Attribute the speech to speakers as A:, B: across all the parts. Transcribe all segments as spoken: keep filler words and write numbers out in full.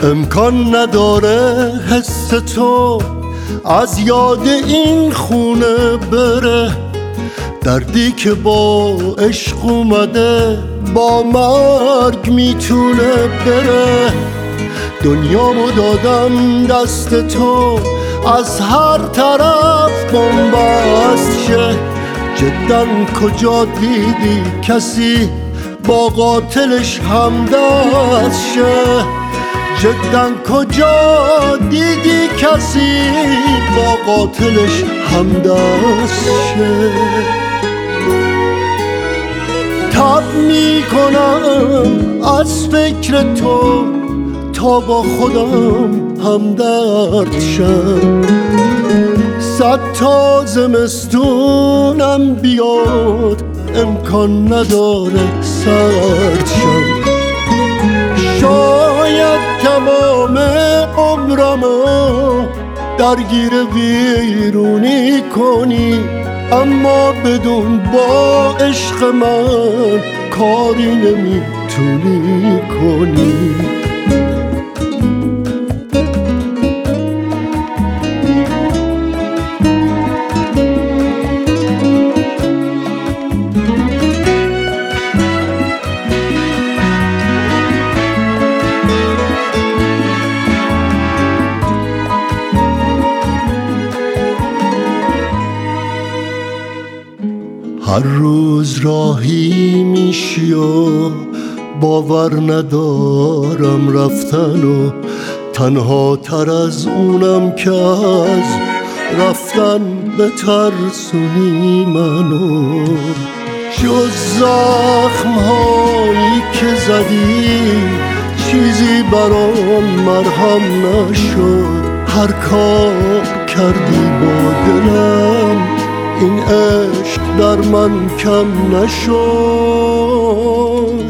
A: امکان نداره حس تو از یاد این خونه بره، دردی که با عشق اومده با مرگ میتونه بره. دنیامو دادم دست تو، از هر طرف بنبست شه. جدا کجا دیدی کسی با قاتلش همدست شه؟ جدا کجا دیدی کسی با قاتلش همدست شه؟ تب میکنم از فکر تو تا با خودم همدرد شم. صد تا زمستونم بیاد امکان نداره سرد شم. شاید تمام عمرمو درگیر ویرونی کنی، اما بدون با عشق من کاری نمیتونی کنی. هر روز راهی میشی و باور ندارم رفتن، و تنها تر از اونم که از رفتن بترسونی منو. جز زخم هایی که زدی چیزی برام مرهم نشد. هر کار کردی با دلم این عشق در من کم نشد.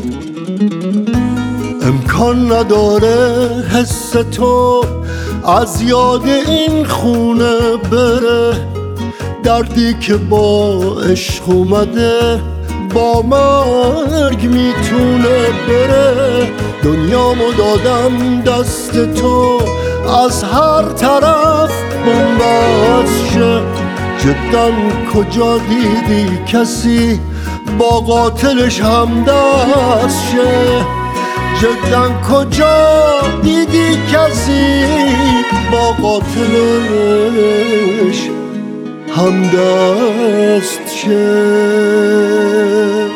A: امکان نداره حس تو از یاد این خونه بره، دردی که با عشق اومده با مرگ میتونه بره. دنیامو دادم دست تو، از هر طرف بنبست شه. جدا کجا دیدی کسی با قاتلش همدست شه؟ جدا کجا دیدی کسی با قاتلش همدست شه؟